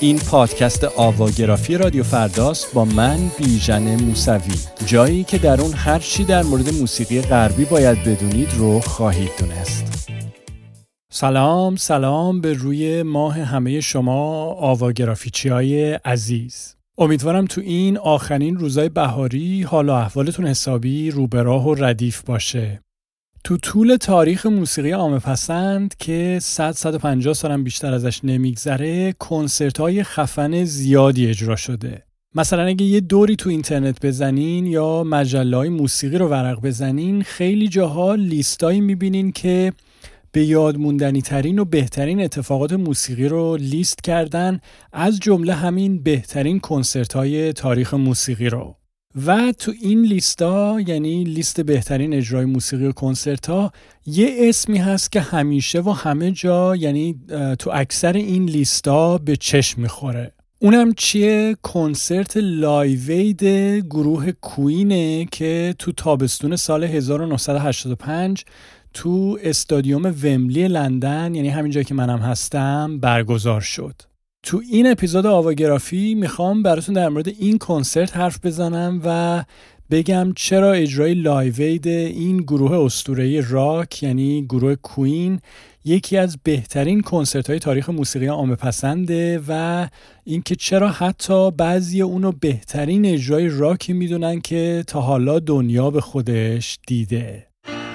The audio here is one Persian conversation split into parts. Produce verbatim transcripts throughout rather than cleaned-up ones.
این پادکست آواگرافی رادیو فرداست با من بیژن موسوی، جایی که در اون هر چی در مورد موسیقی غربی باید بدونید رو خواهید دونست. سلام سلام به روی ماه همه شما آواگرافیچی‌های عزیز. امیدوارم تو این آخرین روزای بهاری حال و احوالتون حسابی رو به راه و ردیف باشه. تو طول تاریخ موسیقی عامه‌پسند که صد تا صد و پنجاه سالم بیشتر ازش نمیگذره، کنسرت‌های خفن زیادی اجرا شده. مثلا اگه یه دوری تو اینترنت بزنین یا مجله‌های موسیقی رو ورق بزنین، خیلی جاها لیستایی میبینین که به یاد موندنی ترین و بهترین اتفاقات موسیقی رو لیست کردن، از جمله همین بهترین کنسرت‌های تاریخ موسیقی رو. و تو این لیستا، یعنی لیست بهترین اجرای موسیقی و کنسرت‌ها، یه اسمی هست که همیشه و همه جا، یعنی تو اکثر این لیستا به چشم میخوره. اونم چیه؟ کنسرت لایو اید گروه کوینه که تو تابستون سال هزار و نهصد و هشتاد و پنج تو استادیوم ومبلی لندن، یعنی همین جایی که منم هستم، برگزار شد. تو این اپیزود آواگرافی میخوام براتون در مورد این کنسرت حرف بزنم و بگم چرا اجرای لایو اید این گروه اسطوره‌ای راک، یعنی گروه کوین، یکی از بهترین کنسرت‌های تاریخ موسیقی عامه‌پسنده و اینکه چرا حتی بعضی اونو بهترین اجرای راکی میدونن که تا حالا دنیا به خودش دیده.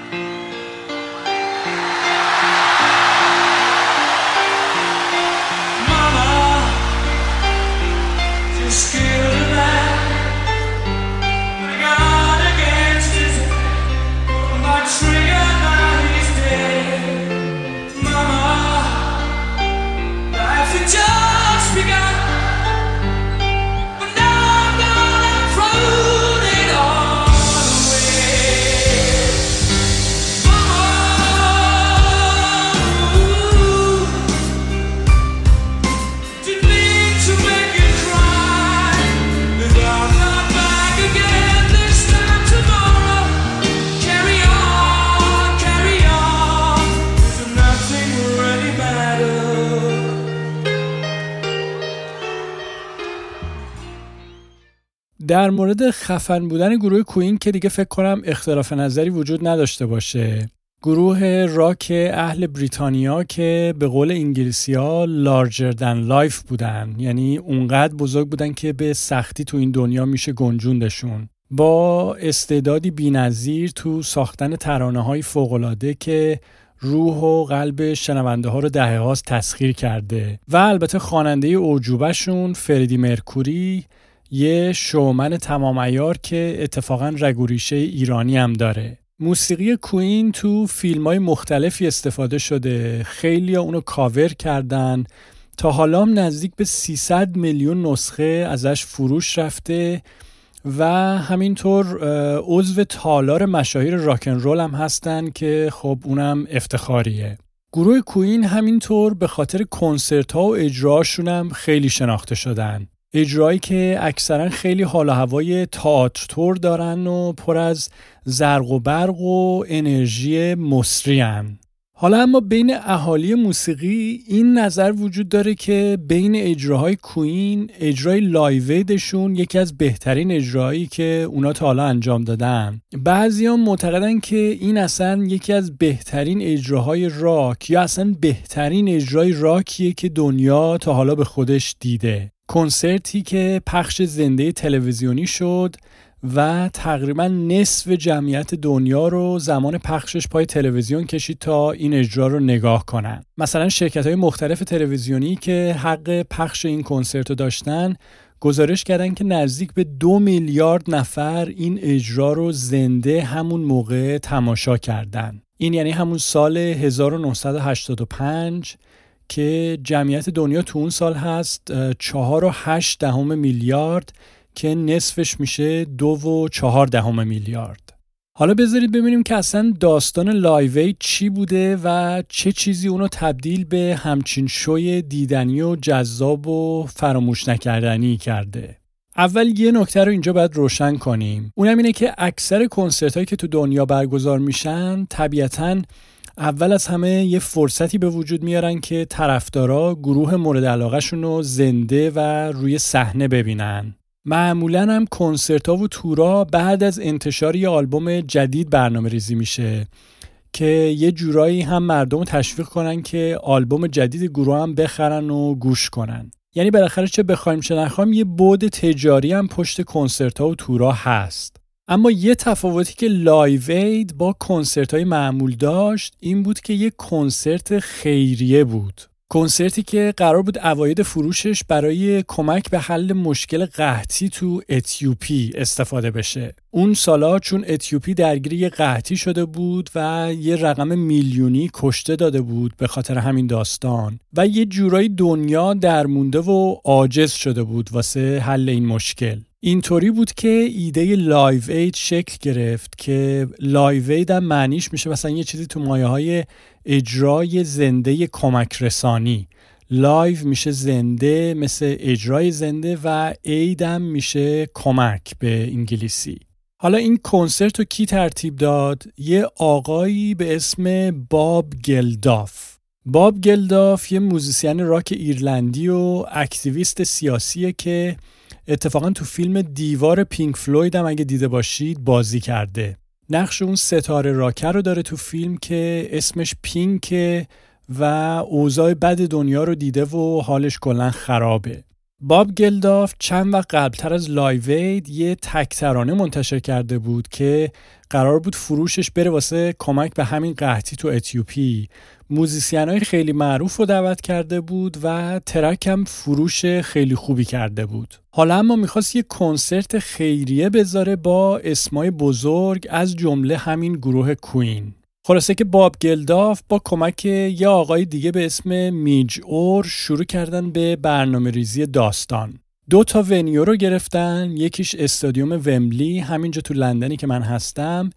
در مورد خفن بودن گروه کوین که دیگه فکر کنم اختلاف نظری وجود نداشته باشه. گروه راک اهل بریتانیا که به قول انگلیسی‌ها larger than life بودن، یعنی اونقدر بزرگ بودن که به سختی تو این دنیا میشه گنجوندشون. با استعدادی بی‌نظیر تو ساختن ترانه‌های فوق‌العاده که روح و قلب شنونده ها رو دهه هاست تسخیر کرده. و البته خواننده اعجوبه‌شون فردی مرکوری، یه شومن تمام عیار که اتفاقاً رگ و ریشه ایرانی هم داره. موسیقی کوین تو فیلم‌های مختلفی استفاده شده، خیلی ها اونو کاور کردن، تا حالا هم نزدیک به سیصد میلیون نسخه ازش فروش رفته و همینطور عضو تالار مشاهیر راکن رول هم هستن که خب اونم افتخاریه. گروه کوین همینطور به خاطر کنسرت‌ها و اجراشون هم خیلی شناخته شدن. اجرایی که اکثرا خیلی حال و هوای تئاتر تور دارن و پر از زرق و برق و انرژی مصری هن. حالا اما بین اهالی موسیقی این نظر وجود داره که بین اجراهای کوین، اجرای لایو ایدشون یکی از بهترین اجرایی که اونا تا حالا انجام دادن. بعضیا معتقدن که این اصلا یکی از بهترین اجراهای راک یا اصلا بهترین اجرای راکیه که دنیا تا حالا به خودش دیده. کنسرتی که پخش زنده تلویزیونی شد و تقریبا نصف جمعیت دنیا رو زمان پخشش پای تلویزیون کشید تا این اجرا رو نگاه کنن. مثلا شرکت‌های مختلف تلویزیونی که حق پخش این کنسرت رو داشتن گزارش کردن که نزدیک به دو میلیارد نفر این اجرا رو زنده همون موقع تماشا کردن. این یعنی همون سال هزار و نهصد و هشتاد و پنج که جمعیت دنیا تو اون سال هست چهار و هشت دهم میلیارد که نصفش میشه دو و چهار دهم میلیارد. حالا بذارید ببینیم که اصلا داستان لایو اید چی بوده و چه چیزی اونو تبدیل به همچین شوی دیدنی و جذاب و فراموش نکردنی کرده. اول یه نکته رو اینجا باید روشن کنیم. اونم اینه که اکثر کنسرت هایی که تو دنیا برگزار میشن طبیعتاً اول از همه یه فرصتی به وجود میارن که طرفدارا گروه مورد علاقه‌شون رو زنده و روی صحنه ببینن. معمولاً هم کنسرت‌ها و تورا بعد از انتشار یه آلبوم جدید برنامه ریزی میشه که یه جورایی هم مردم رو تشویق کنن که آلبوم جدید گروه هم بخرن و گوش کنن. یعنی بالاخره چه بخوایم چه نخوایم یه بعد تجاری هم پشت کنسرت‌ها و تورا هست. اما یه تفاوتی که لایو اید با کنسرت‌های معمول داشت این بود که یه کنسرت خیریه بود. کنسرتی که قرار بود عواید فروشش برای کمک به حل مشکل قحطی تو اتیوپی استفاده بشه. اون سالا چون اتیوپی درگیری قحطی شده بود و یه رقم میلیونی کشته داده بود به خاطر همین داستان و یه جورایی دنیا درمونده و عاجز شده بود واسه حل این مشکل. اینطوری بود که ایده لایو اید شکل گرفت که لایو اید هم معنیش میشه مثلا یه چیزی تو مایه های اجرای زنده کمک رسانی. لایو میشه زنده مثل اجرای زنده و اید هم میشه کمک به انگلیسی. حالا این کنسرت رو کی ترتیب داد؟ یه آقایی به اسم باب گلداف. باب گلداف یه موزیسین راک ایرلندی و اکتیویست سیاسیه که اتفاقا تو فیلم دیوار پینک فلوید هم اگه دیده باشید بازی کرده. نقش اون ستاره راکر رو داره تو فیلم که اسمش پینکه و اوضاع بد دنیا رو دیده و حالش کلا خرابه. باب گلداف چند وقت قبلتر از لایو اید یه تک ترانه منتشر کرده بود که قرار بود فروشش بره واسه کمک به همین قحطی تو اتیوپی. موزیسینای خیلی معروف رو دعوت کرده بود و ترک هم فروش خیلی خوبی کرده بود. حالا اما میخواست یه کنسرت خیریه بذاره با اسمای بزرگ از جمله همین گروه کوین. خلاصه که باب گلداف با کمک یه آقای دیگه به اسم میج اور شروع کردن به برنامه ریزی داستان. دو تا ونیو رو گرفتن، یکیش استادیوم ومبلی همینجا تو لندنی که من هستم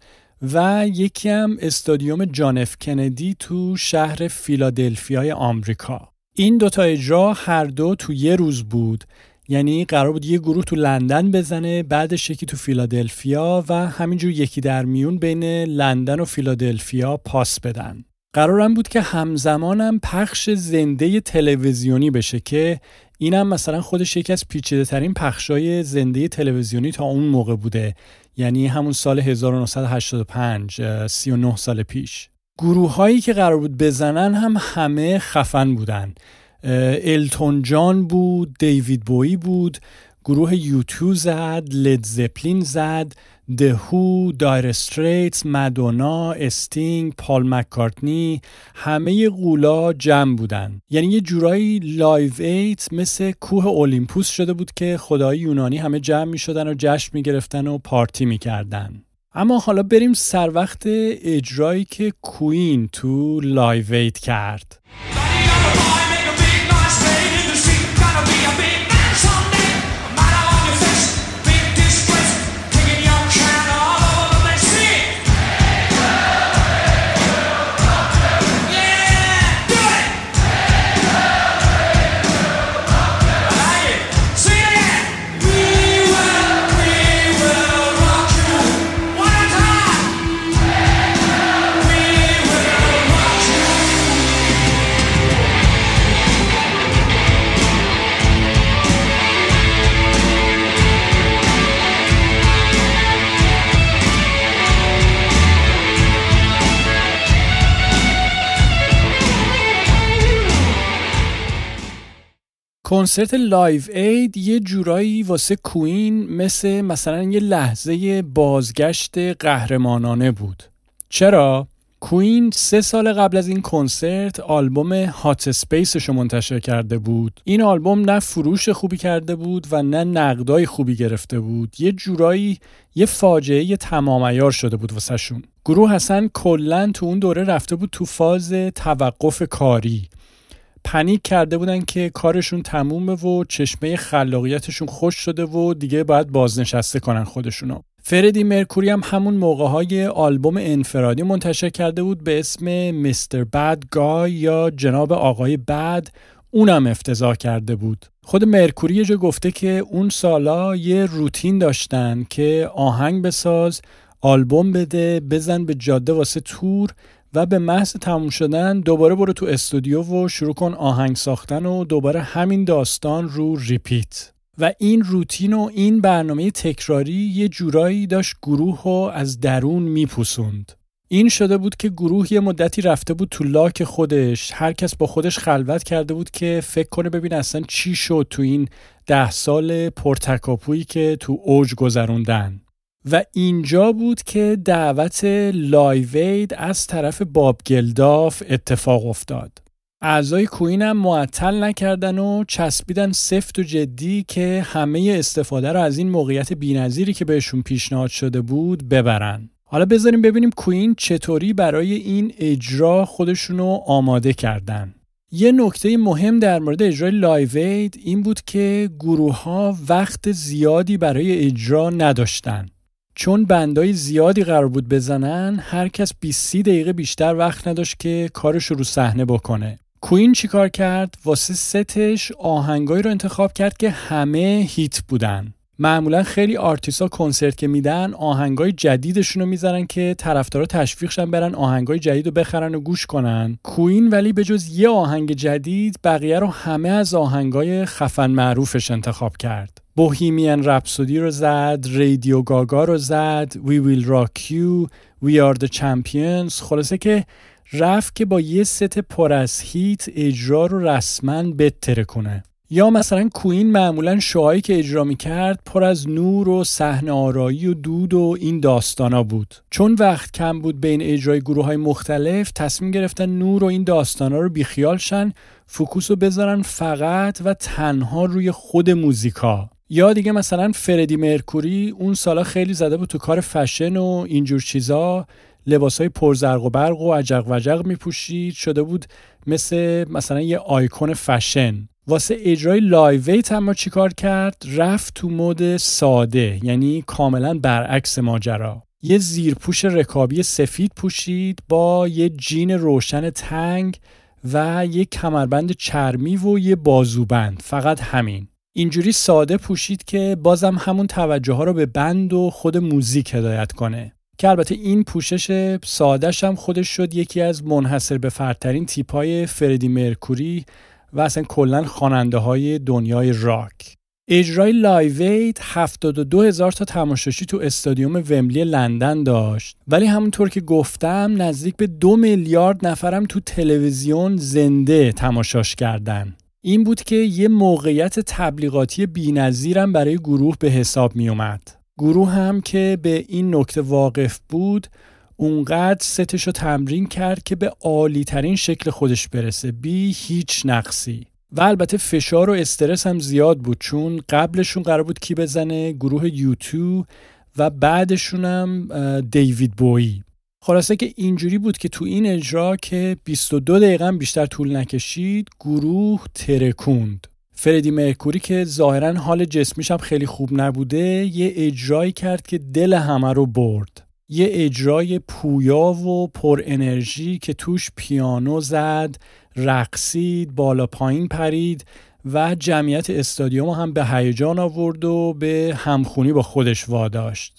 و یکی هم استادیوم جان اف کندی تو شهر فیلادلفیای آمریکا. این دوتا اجرا هر دو تو یه روز بود، یعنی قرار بود یه گروه تو لندن بزنه بعدش یکی تو فیلادلفیا و همینجور یکی در میون بین لندن و فیلادلفیا پاس بدن. قرارم بود که همزمانم پخش زنده تلویزیونی بشه که اینم مثلا خودش یکی از پیچیده ترین پخشای زنده تلویزیونی تا اون موقع بوده، یعنی همون سال هزار و نهصد و هشتاد و پنج، سی و نه سال پیش. گروه هایی که قرار بود بزنن هم همه خفن بودن. التون جان بود، دیوید بویی بود، گروه یوتیوب زد، لید زپلین زد، دهو، دایر استریتس، مادونا، استینگ، پال مکارتنی، همه غولا جمع بودن. یعنی یه جورایی لایو اید مثل کوه اولیمپوس شده بود که خدای یونانی همه جمع می شدن و جشن می گرفتن و پارتی می کردن. اما حالا بریم سر وقت اجرایی که کوین تو لایو اید کرد. کنسرت لایو اید یه جورایی واسه کوین مثل مثلا یه لحظه بازگشت قهرمانانه بود. چرا؟ کوین سه سال قبل از این کنسرت آلبوم هات اسپیسش رو منتشر کرده بود. این آلبوم نه فروش خوبی کرده بود و نه نقدای خوبی گرفته بود. یه جورایی یه فاجعه تمام عیار شده بود واسه شون. گروه اصلا کلن تو اون دوره رفته بود تو فاز توقف کاری. پنیک کرده بودن که کارشون تمومه و چشمه خلاقیتشون خوش شده و دیگه باید بازنشسته کنن خودشونو. فردی مرکوری هم همون موقع‌های آلبوم انفرادی منتشر کرده بود به اسم میستر بد گای یا جناب آقای بد، اونم افتضاح کرده بود. خود مرکوری یه جا گفته که اون سالا یه روتین داشتن که آهنگ بساز، آلبوم بده، بزن به جاده واسه تور و به محض تموم شدن دوباره برو تو استودیو و شروع کن آهنگ ساختن و دوباره همین داستان رو ریپیت. و این روتین و این برنامه تکراری یه جورایی داشت گروه رو از درون میپوسوند. این شده بود که گروه یه مدتی رفته بود تو لاک خودش، هر کس با خودش خلوت کرده بود که فکر کنه ببین اصلا چی شد تو این ده سال پرتکاپویی که تو اوج گذروندن. و اینجا بود که دعوت لایو اید از طرف باب گلداف اتفاق افتاد. اعضای کوین هم معطل نکردن و چسبیدن سفت و جدی که همه استفاده رو از این موقعیت بی‌نظیری که بهشون پیشنهاد شده بود ببرن. حالا بذاریم ببینیم کوین چطوری برای این اجرا خودشونو آماده کردن. یه نکته مهم در مورد اجرای لایو اید این بود که گروه‌ها وقت زیادی برای اجرا نداشتن. چون بندای زیادی قرار بود بزنن، هر کس بیست دقیقه بیشتر وقت نداشت که کارش رو صحنه بکنه. کوین چی کار کرد؟ واسه ستش آهنگایی رو انتخاب کرد که همه هیت بودن. معمولا خیلی آرتیستا کنسرت که میدن آهنگای جدیدشون رو میذارن که طرفدارا تشویق شن برن آهنگای جدید رو بخرن و گوش کنن. کوین ولی به جز یه آهنگ جدید بقیه رو همه از آهنگای خفن معروفش انتخاب کرد. بوهیمین رپسودی رو زد، رادیو گاگا رو زد، We Will Rock You، We Are The Champions. خلاصه که رفت که با یه ست پر از هیت اجرا رو رسما بتره کنه. یا مثلا کوین معمولا شوهایی که اجرا میکرد پر از نور و صحنه آرایی و دود و این داستانا بود. چون وقت کم بود بین اجرای گروه های مختلف، تصمیم گرفتن نور و این داستانا رو بیخیال شن، فوکوس رو بذارن فقط و تنها روی خود موزیکا. یا دیگه مثلا فردی مرکوری اون سالا خیلی زده بود تو کار فشن و اینجور چیزا، لباسای پرزرق و برق و عجق وجق میپوشید، شده بود مثل مثلا یه آیکون فشن. واسه اجرای لایو ایت اما چی کار کرد؟ رفت تو مود ساده، یعنی کاملا برعکس ماجرا. یه زیرپوش رکابی سفید پوشید با یه جین روشن تنگ و یه کمربند چرمی و یه بازوبند، فقط همین. اینجوری ساده پوشید که بازم همون توجه ها رو به بند و خود موزیک هدایت کنه. که البته این پوشش سادهش هم خودش شد یکی از منحصر به فردترین تیپای فردی مرکوری و اصلا کلن خواننده های دنیای راک. اجرای لایو اید هفتاد و دو هزار تا تماشاچی تو استادیوم ومبلی لندن داشت، ولی همونطور که گفتم نزدیک به دو میلیارد نفرم تو تلویزیون زنده تماشاش کردن. این بود که یه موقعیت تبلیغاتی بی‌نظیرم برای گروه به حساب می اومد. گروه هم که به این نکته واقف بود اونقدر ستش رو تمرین کرد که به عالی ترین شکل خودش برسه بی هیچ نقصی. و البته فشار و استرس هم زیاد بود چون قبلشون قرار بود کی بزنه؟ گروه یوتو و بعدشون هم دیوید بویی. خلاصه که اینجوری بود که تو این اجرا که بیست و دو دقیقه بیشتر طول نکشید گروه ترکوند. فردی مرکوری که ظاهراً حال جسمیش هم خیلی خوب نبوده یه اجرایی کرد که دل همه رو برد. یه اجرای پویا و پر انرژی که توش پیانو زد، رقصید، بالا پایین پرید و جمعیت استادیوم هم به هیجان آورد و به همخونی با خودش واداشت.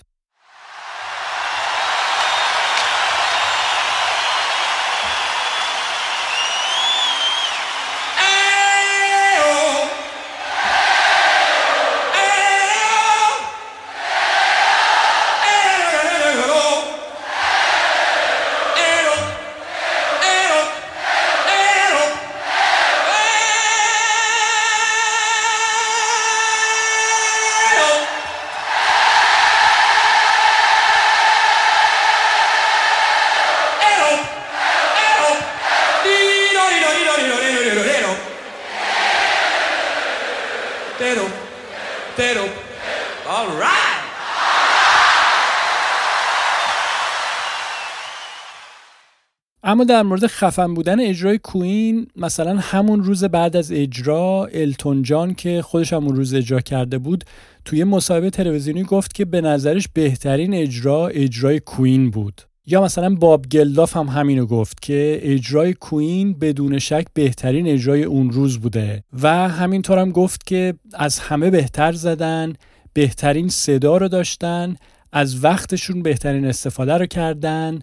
اما در مورد خفن بودن اجرای کوین، مثلا همون روز بعد از اجرا التون جان که خودش همون روز اجرا کرده بود توی مصاحبه تلویزیونی گفت که به نظرش بهترین اجرا اجرای کوین بود. یا مثلا باب گلداف هم همینو گفت که اجرای کوین بدون شک بهترین اجرای اون روز بوده و همینطور هم گفت که از همه بهتر زدن، بهترین صدا رو داشتن، از وقتشون بهترین استفاده رو کردن،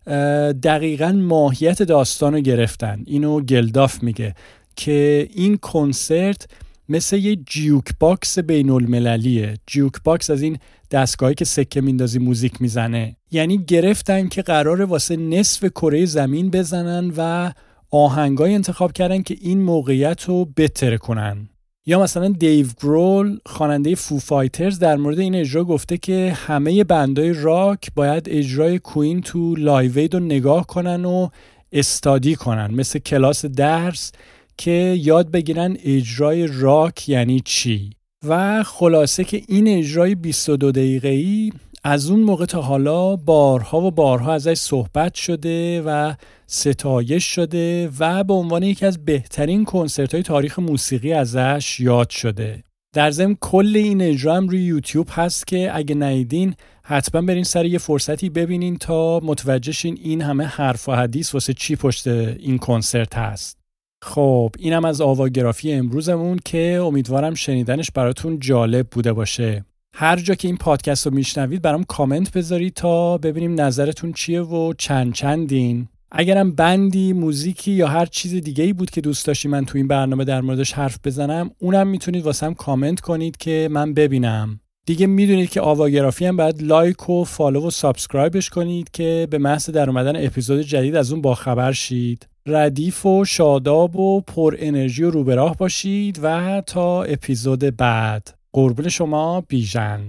دقیقاً ماهیت داستان رو گرفتن. اینو گلداف میگه که این کنسرت مثل یه جیوک باکس بین المللیه. جیوک باکس از این دستگاهی که سکه میندازی موزیک میزنه. یعنی گرفتن که قراره واسه نصف کره زمین بزنن و آهنگای انتخاب کردن که این موقعیت رو بهتر کنن. یا مثلا دیو گرول خواننده فو فایترز در مورد این اجرا گفته که همه بندهای راک باید اجرای کوین تو لایو اید رو نگاه کنن و استادی کنن، مثل کلاس درس که یاد بگیرن اجرای راک یعنی چی. و خلاصه که این اجرای بیست و دو دقیقه‌ای از اون موقع تا حالا بارها و بارها ازش صحبت شده و ستایش شده و به عنوان یکی از بهترین کنسرت‌های تاریخ موسیقی ازش یاد شده. در ضمن کل این اجرا هم روی یوتیوب هست که اگه ندیدین حتما برین سر یه فرصتی ببینین تا متوجه شین این همه حرف و حدیث واسه چی پشت این کنسرت هست. خب اینم از آواگرافی امروزمون که امیدوارم شنیدنش براتون جالب بوده باشه. هر جا که این پادکست رو میشنوید برام کامنت بذارید تا ببینیم نظرتون چیه و چند چندین. اگرم بندی، موزیکی یا هر چیز دیگه‌ای بود که دوست داشتی من تو این برنامه در موردش حرف بزنم، اونم میتونید واسم کامنت کنید که من ببینم. دیگه میدونید که آواگرافی هم باید لایک و فالو و سابسکرایبش کنید که به محض در اومدن اپیزود جدید از اون باخبر شید. ردیف و شاداب و پر انرژی و رو به راه باشید و تا اپیزود بعد. قربون شما، بیژن.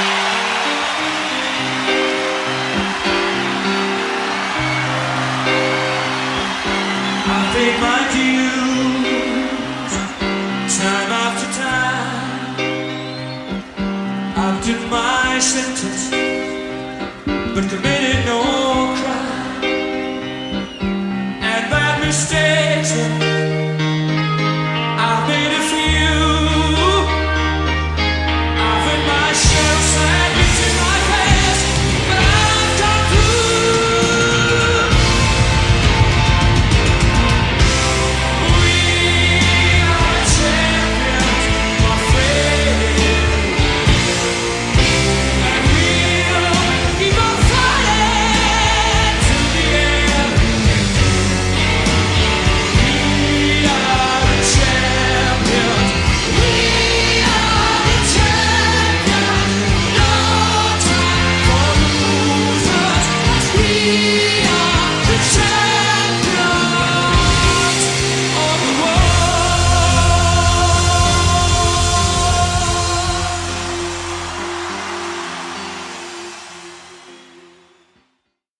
Paid my dues time after time. I've done my sentence, but committed no crime. And bad mistakes